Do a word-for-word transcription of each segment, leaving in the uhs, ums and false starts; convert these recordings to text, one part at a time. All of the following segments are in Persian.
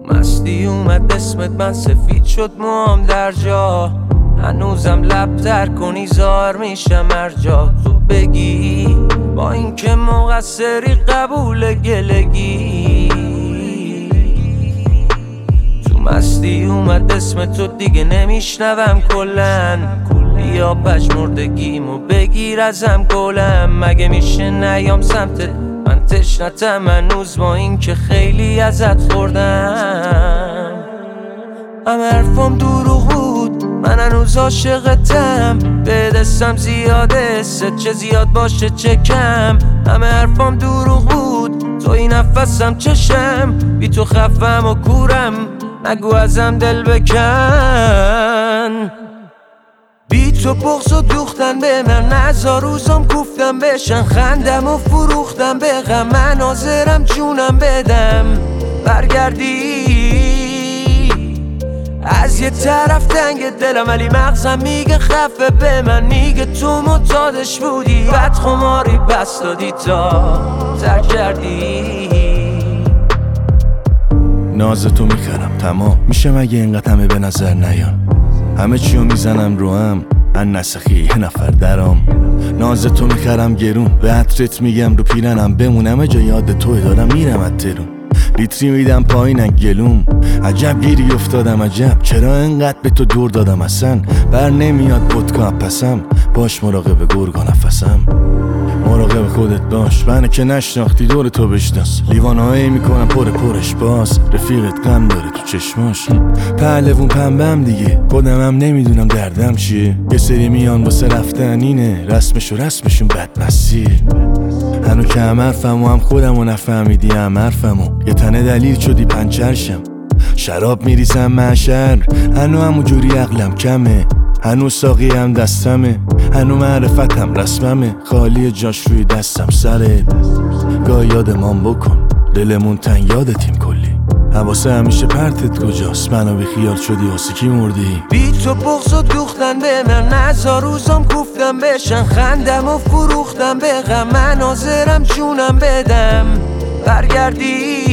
تو مستی اومد اسمت من سفید شد موام در جا، هنوزم لب تر کنی زار میشم هر جا تو بگی با این که مقصری قبول گلگی. تو مستی اومد اسم تو دیگه نمیشنوم کلن، بیا پژمردگیمو بگیر ازم گلم. مگه میشه نیام سمتت من تشنتم هنوز با این که خیلی ازت خوردم. همه حرفام دروغ بود من هنوز عاشقتم، به دستم زیاده ست چه زیاد باشه چه کم. همه حرفام دروغ بود تو این نفسم چشم، بی تو خفم و کورم نگو ازم دل بکن. بی تو بغض و دوختن به من نزار روزم گفتم بشن، خندم و فروختم به غم من حاضرم جونم بدم. برگردی از یه طرف تنگ دلم ولی مغزم میگه خفه به من، میگه تو معتادش بودی بد خماری پس دادی تا ترک کردی. ناز تو میخرم تمام میشه مگه اینقدر همه به نظر نیان، همه چیو میزنم رو هم ان نسخی یه نفر درام. ناز تو میخرم گرون به عطرت میگم رو پیرنم بمونم جا یاد توی دارم میرم اترون. لیتری میدم پایینن گلوم عجب گیری افتادم عجب چرا انقدر به تو دور دادم اصلا بر نمیاد ودکا پسم. باش مراقب گرگا نفسم مراقب خودت باش منو که نشناختی دور تو بشناس. لیوانهایی میکنم پر پرش باز رفیقت غم داره تو چشماش. پهلوون پنبم دیگه خودمم نمیدونم دردم چیه، یه سری میان واسه رفتن اینه رسمش و رسمشون بدمسیه. هنو که هم حرفم و هم خودم و نفهمیدی هم حرفم و یه تنه دلیل شدی پنچرشم. شراب میریزم معشر هنو همو جوری عقلم کمه، هنو ساقی هم دستمه هنو معرفتم رسممه. خالی جاش روی دستم سرت گاه یادمان بکن دلمون تنگ یادتیم کلی. حواسه همیشه پرتت کجاست منو بی خیال شدی واسه کی مردی. بی تو بغض و دوختن به من نزار روزم گفتم بشن، خندم و فروختم به غم من حاضرم جونم بدم. برگردی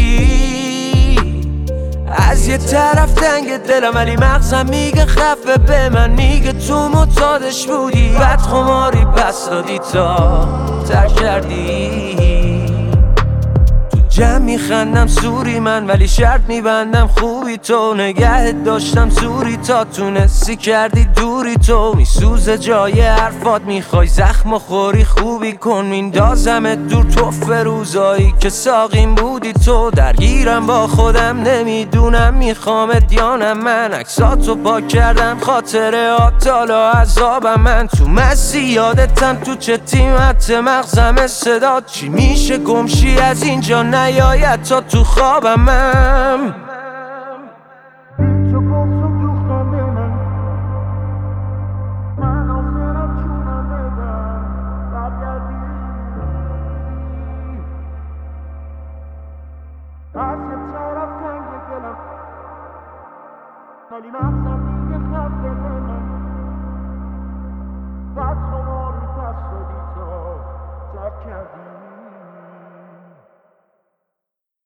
از یه طرف تنگ دلم ولی مغزم میگه خفه به من، میگه تو معتادش بودی بد خماری پس دادی تا ترک کردی. تو جمع میخندم سوری من ولی شرط میبندم خوبی تو، نگهت داشتم زوری تا تونستی کردی دوری تو. میسوزه جای حرفات میخوای زخم و خوری خوبی کن، میندازمت دور تو فروزایی که ساقیم بودی تو. درگیرم با خودم نمیدونم میخوامت یا نه من، عکساتو پاک کردم خاطره آتالا عذابم من. تو مسی یادتم تو چه تیمت مغزم صدات چی میشه گمشی از اینجا نیاید تا تو خوابم. ولی مغزم میگه خفه به من بد خماری پس دادی تا ترک کردی.